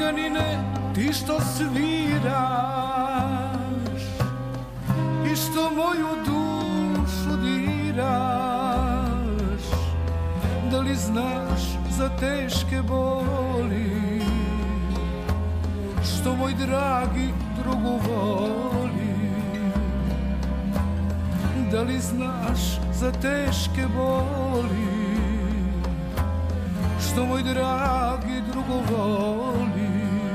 Ciganine, ti što sviraš i što moju dušu diraš, da li znaš za teške boli što moj dragi drugu voli? Da li znaš za teške boli što moj dragi drugu voli?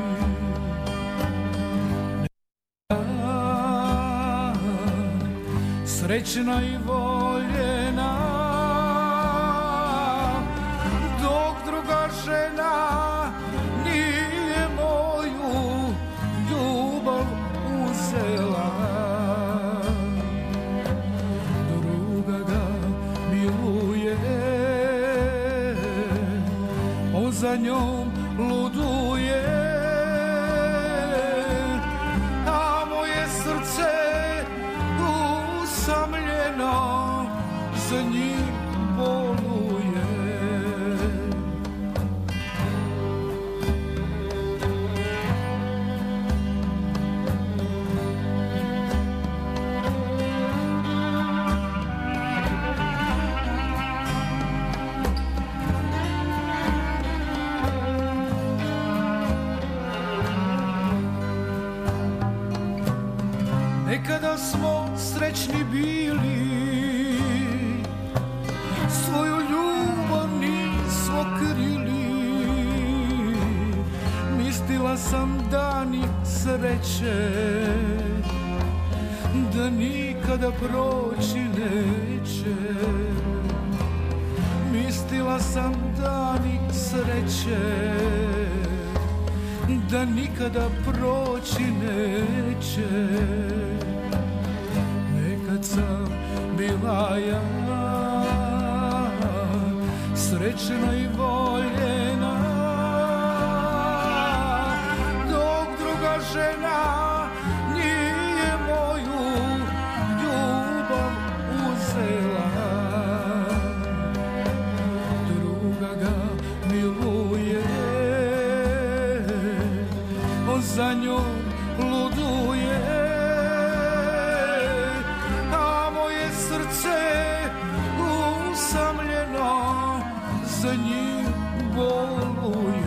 Srećna i voljena, dok druga žena nije moju ljubav uzela. Druga ga miluje, on za njom luduje, a moje srce usamljeno za njim boluje. Nekada smo srećni bili, svoju ljubav nismo krili. Mislila sam dani sreće da nikada proći neće. Mislila sam dani sreće da nikada proći neće. Nekad sam bila ja srećna i voljena, dok druga žena nije moju ljubav uzela. Druga ga miluje, on za njom luduje, a moje srce usamljeno za njim boluje.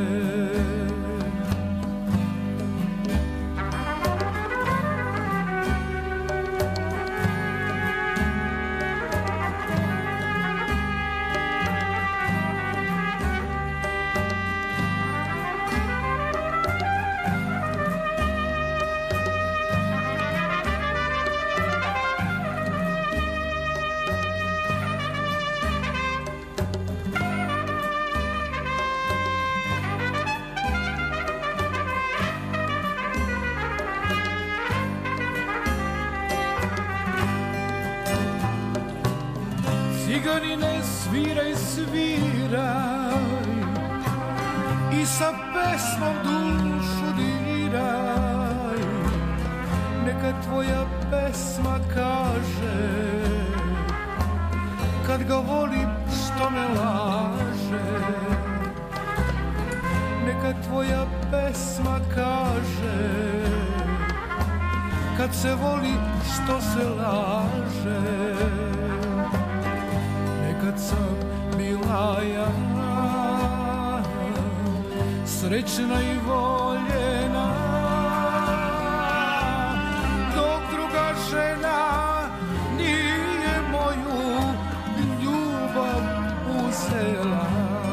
Ciganine, sviraj, sviraj i sa pesmom dušu diraj. Neka tvoja pesma kaže kad ga volim što me laže. Neka tvoja pesma kaže kad se voli što se laže. Kad sam bila ja srećna i voljena, dok druga žena nije moju ljubav uzela.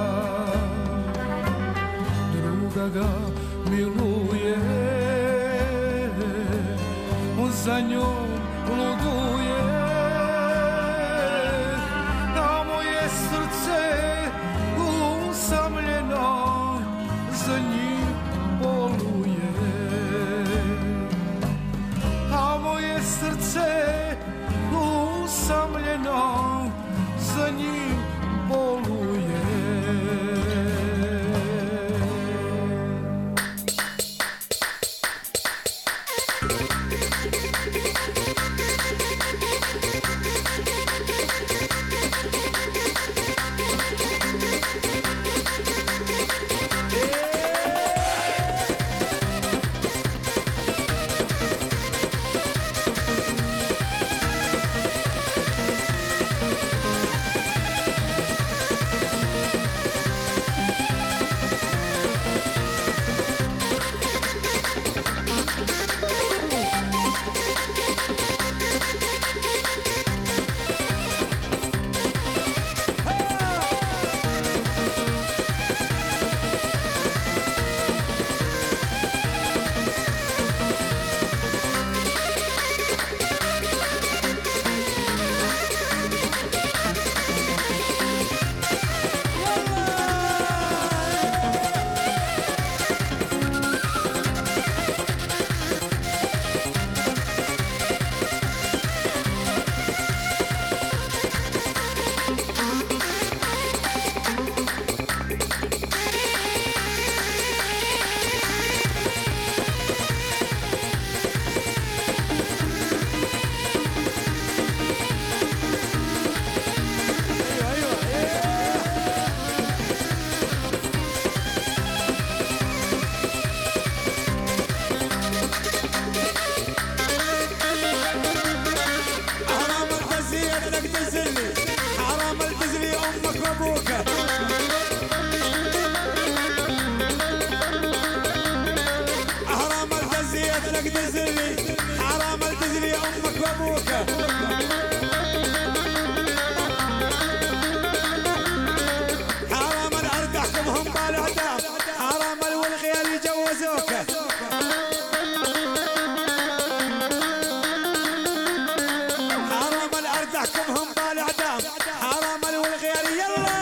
Druga ga miluje, on za njom luduje, usamljeno za njim boluje, a moje srce usamljeno za njim boluje. ابوك حرام الارض احكمهم بالاعدام حرام والغيال يجوزوك حرام الارض احكمهم بالاعدام حرام والغيال يلا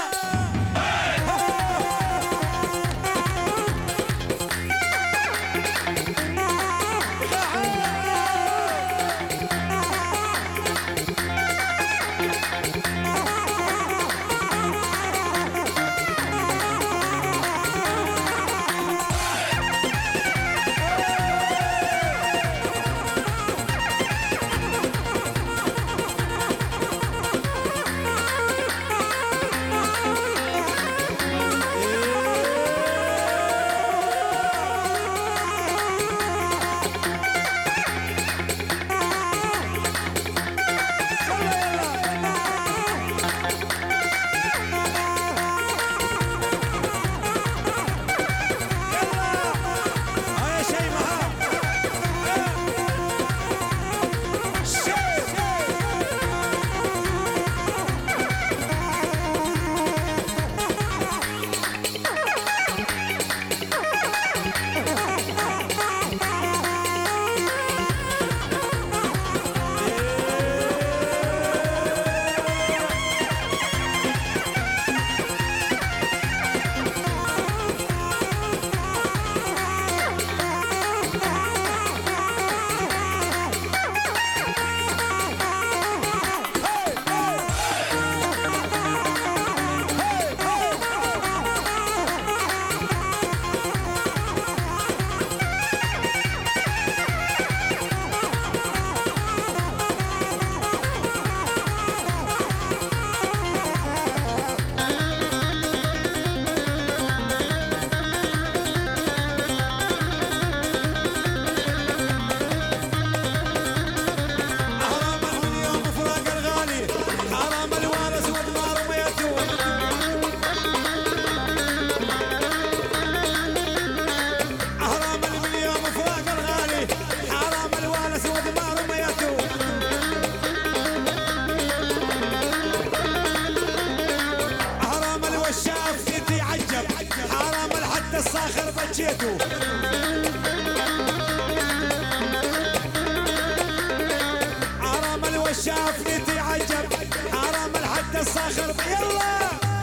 الصاخر بجيتو حرام الوشاف يتعجب حرام الحد الصاخر يلا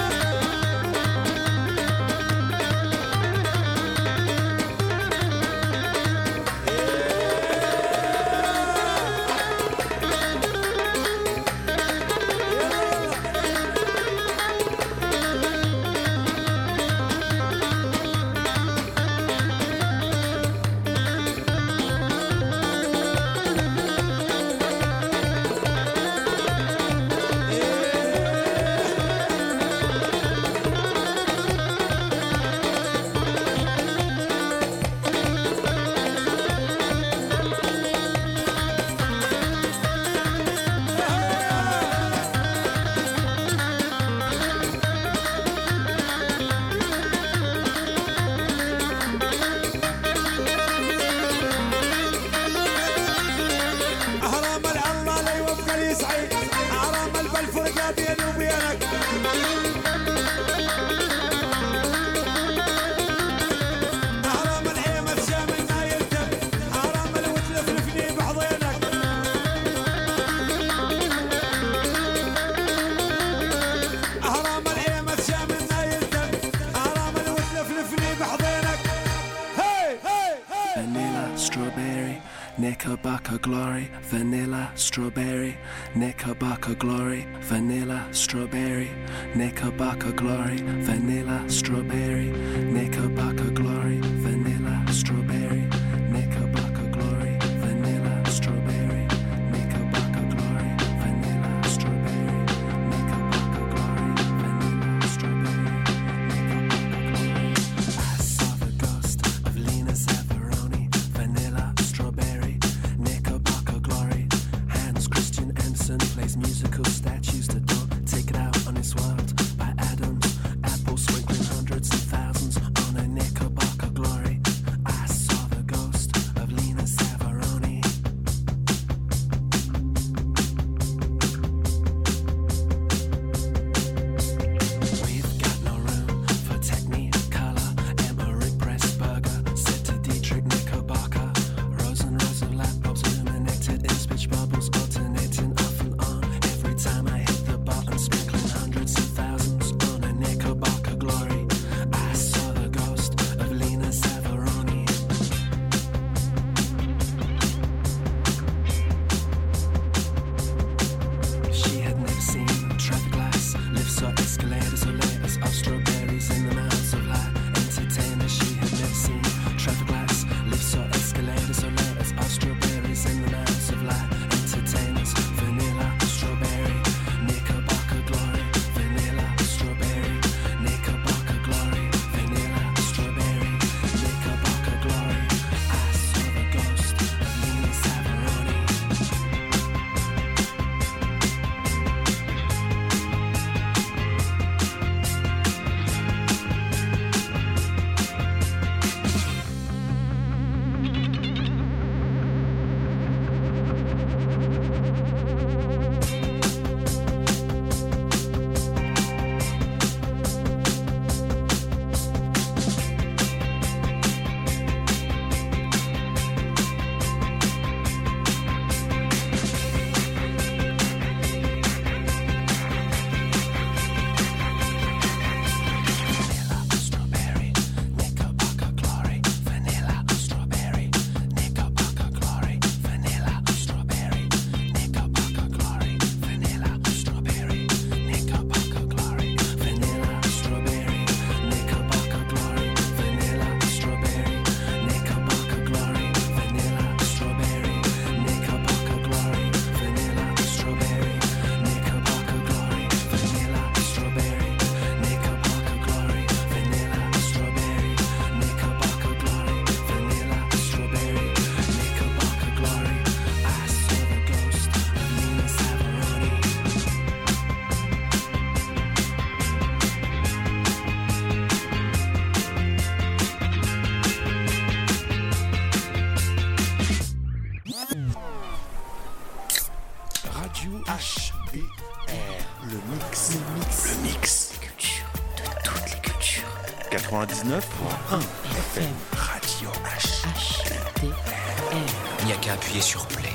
Knickerbocker glory, vanilla, strawberry, Knickerbocker glory, vanilla, strawberry, Knickerbocker glory, vanilla, strawberry, Knickerbocker glory, vanilla, strawberry, Knickerbocker glory, vanilla, strawberry, Knickerbocker glory, vanilla, strawberry, Knickerbocker glory, vanilla, strawberry, Knickerbocker glory. I saw the ghost of Lena Savaroni, vanilla, strawberry, Knickerbocker glory. Hans Christian Andersen plays musical statues that don't take it out on this world. By Adams, Apple sprinkling hundreds and thousands on a Knickerbocker glory. I saw the ghost of Lena Savaroni. 99.1 FM Radio HDR. Il n'y a qu'à appuyer sur play.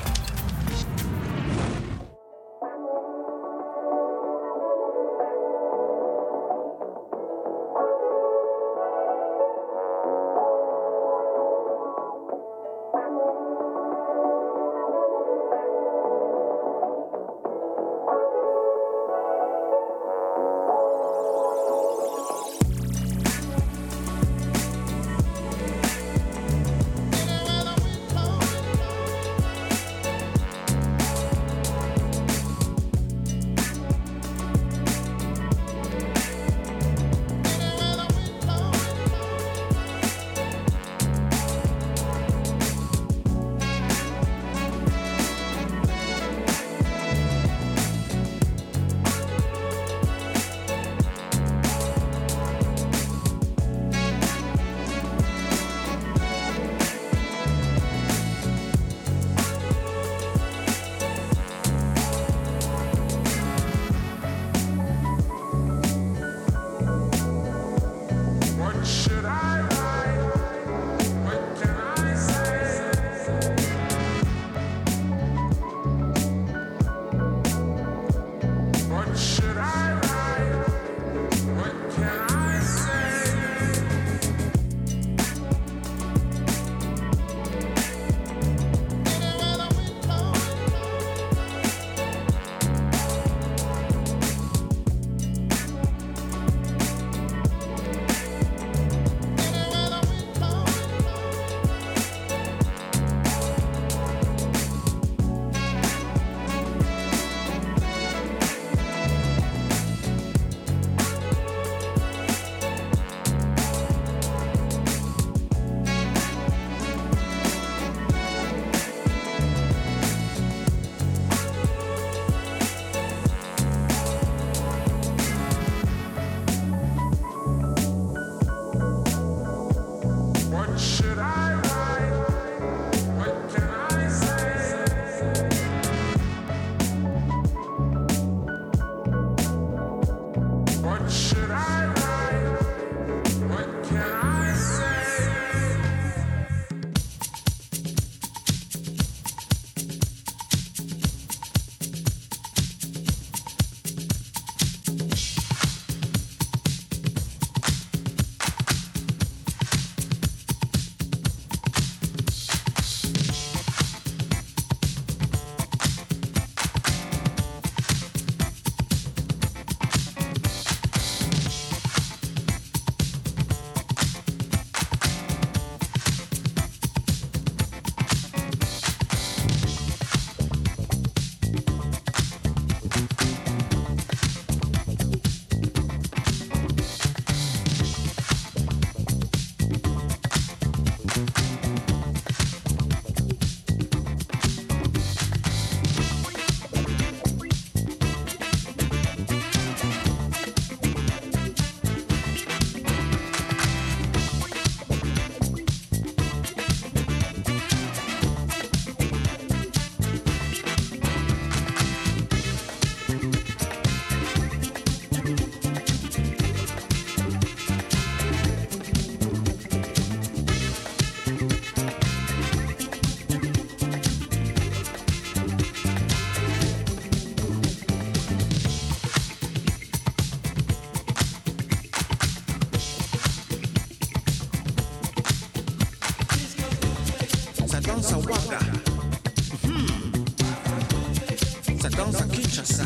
Kinshasa.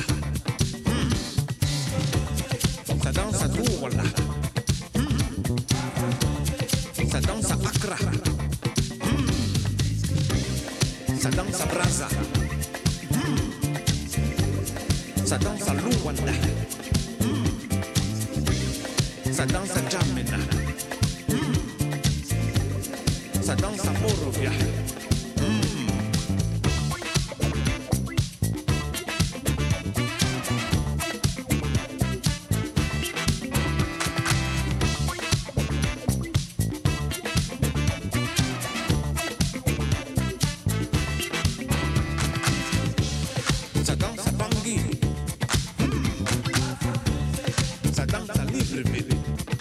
Ça danse à Douala. Ça danse à Accra. Ça danse à Brazza. Ça danse à Luanda. Ça danse à Jamena. Ça danse à Morovia. Ça danse à Bangui. Ça danse à Libreville.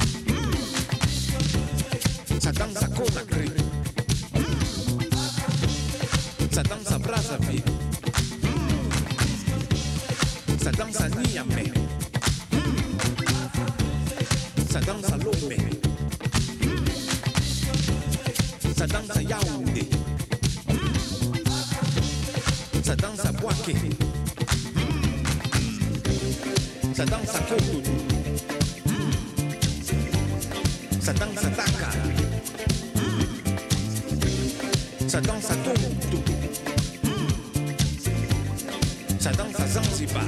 Ça danse à Conakry. Ça danse à Brazzaville. Ça danse à Niamey. Ça danse à Lomé. Ça danse à Yaoundé. Ça danse à Bouaké. Ça danse à Cotonou. Ça danse à Dakar. Ça danse à Tombouctou. Ça danse à Zanzibar.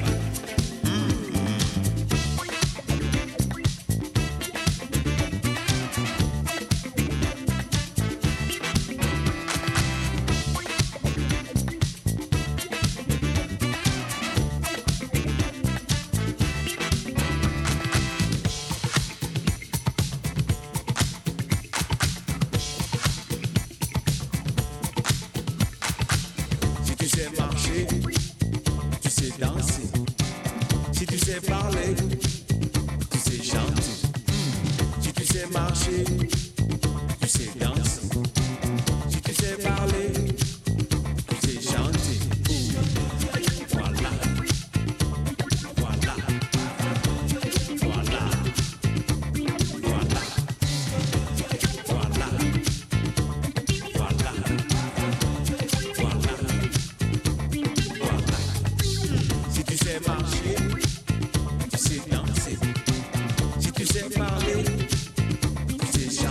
Si tu sais marcher, tu sais danser. Si tu sais parler, tu sais chanter. Si tu sais marcher, tu sais danser. Si tu sais parler, tu sais chanter. Voilà. Voilà. Voilà. Voilà. Voilà. Voilà. Voilà. Voilà. Si tu sais marcher, tu sais danser. Si tu sais parler, tu sais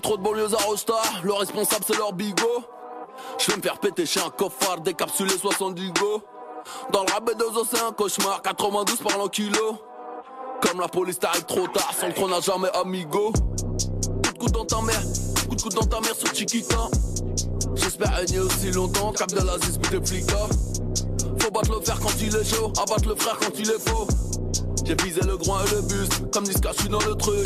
trop de banlieues à Rosta, le responsable c'est leur bigot. Je vais me faire péter chez un coffard, décapsulé 70 go. Dans le rabais de Zo c'est un cauchemar, 92 par l'an kilo. Comme la police t'arrive trop tard, sans le trône à jamais amigo. Coup de coude dans ta mère, coup de coude dans ta mère sur Chiquita. J'espère régner aussi longtemps, cap de l'Asie, des flics. Faut battre le fer quand il est chaud, abattre le frère quand il est faux. J'ai visé le groin et le buste, comme Niska, je suis dans le truc.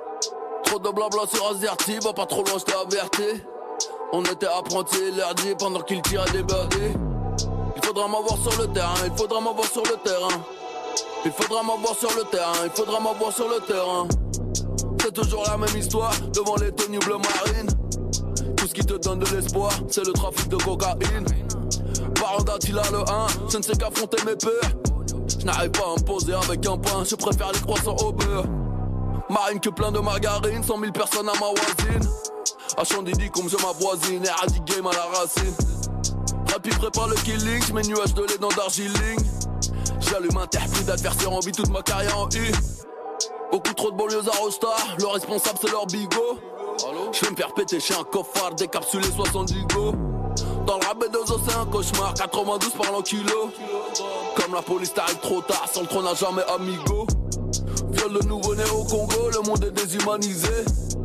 Trop de blabla sur Azerty, va pas trop loin, j't'ai averti. On était apprentis, l'herdier pendant qu'il tirait des birdies. Il faudra m'avoir sur le terrain, il faudra m'avoir sur le terrain. Il faudra m'avoir sur le terrain, il faudra m'avoir sur le terrain. C'est toujours la même histoire, devant les tenues bleu marine. Tout ce qui te donne de l'espoir, c'est le trafic de cocaïne. Parent d'Attila le 1, je ne sais qu'affronter mes peurs. Je n'arrive pas à me poser avec un pain, je préfère les croissants au beurre. Marine que plein de margarine, 100 000 personnes à ma voisine. À Chandidi comme je m'avoisine, éradique game à la racine. Rapide prépare le killing, j'mets nuages de lait dans Darjeeling. J'allume un terre-pluie d'adversaires en vie toute ma carrière en U. Beaucoup trop de banlieues à Rosta, le responsable c'est leur bigot. Je vais me faire péter chez un coffard, décapsulé 70 go. Dans le rabais de Zo c'est un cauchemar, 92 par l'an kilo. Comme la police t'arrive trop tard, sans le trône à jamais amigo. Viol de nouveau-né au Congo, le monde est déshumanisé.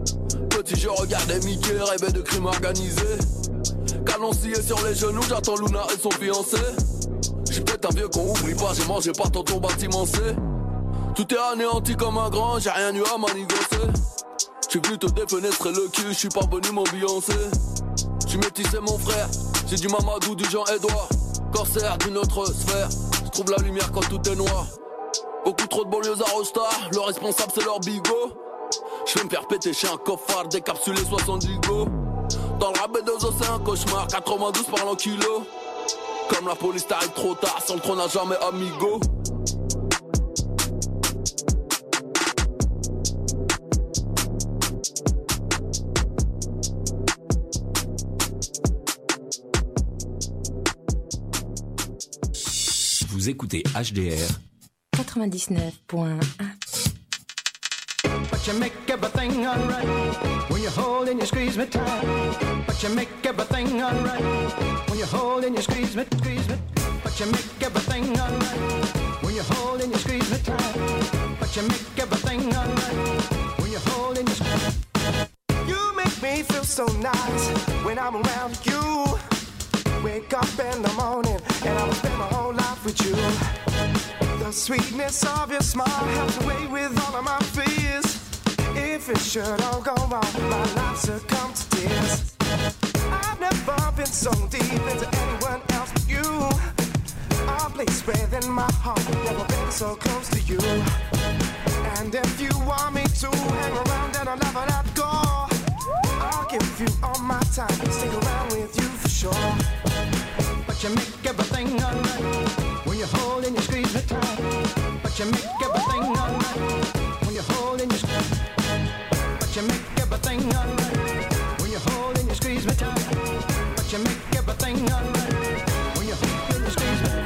Petit je regardais Mickey, rêvais de crime organisé. Canoncier sur les genoux, j'attends Luna et son fiancé. J'suis peut-être un vieux qu'on oublie pas, j'ai mangé par tonton bâtiment C. Tout est anéanti comme un grand, j'ai rien eu à manigancer. J'suis venu te défenestrer le cul, j'suis pas venu m'ambiancer. J'suis métissé mon frère, j'ai du Mamadou, du Jean-Edouard. Corsaire d'une autre sphère, j'trouve la lumière quand tout est noir. Beaucoup trop de banlieues à Rosta, le responsable c'est leur bigot. Je vais me faire péter chez un coffard, décapsulé 70 go. Dans le rabais de Zo c'est un cauchemar, 92 par l'an kilo. Comme la police t'arrive trop tard, sans le trône à jamais amigo. Vous écoutez HDR 99.1. But you make everything alright when you hold and you squeeze me tight. But you make everything alright when you hold and you squeeze me, squeeze me. But you make everything alright when you hold and you squeeze me tight. But you make everything alright when you hold and you squeeze me. You make me feel so nice when I'm around you. Wake up in the morning and I will spend my whole life with you. The sweetness of your smile helps away with all of my fears. If it should all go wrong, my life succumbs to tears. I've never been so deep into anyone else but you. A place within my heart, never been so close to you. And if you want me to hang around and I'll never let go, I'll give you all my time, stick around with you for sure. But you make everything alright when you hold and you squeeze me tight. But you make everything alright when you hold and you squeeze me. But you make everything alright when you hold and you squeeze me tight. But you make everything alright when you hold and you squeeze me.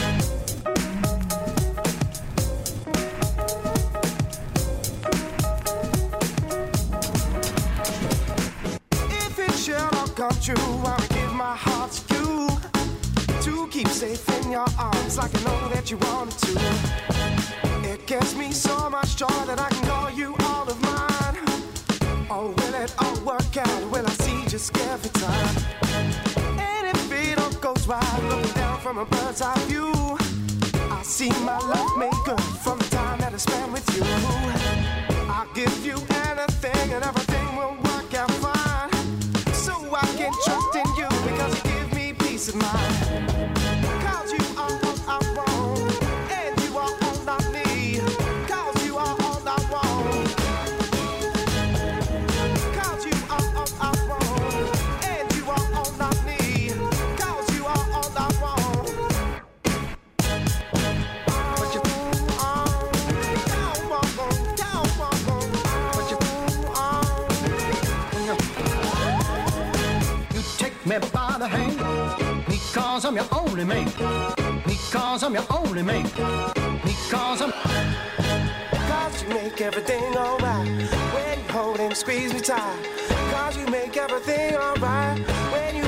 If it should all come true, I'll give my heart to you. To keep safe in your arms like I know that you wanted to. It gives me so much joy that I can call you all of mine. Oh, will it all work out? Will I see just every time? And if it all goes right, looking down from a bird's eye view, I see my love made good from the time that I spent with you. I'll give you anything and everything will work out fine. So I can trust in you because you give me peace of mind. Cause you are all I want, and you are all I need. Cause you are all I want. Cause you are all I want, and you are all I need. Cause you are all I want. But you You take me by the hand because I'm your only man. Because I'm your only man. Because I'm. Cause you make everything alright when you hold and squeeze me tight. Cause you make everything alright when you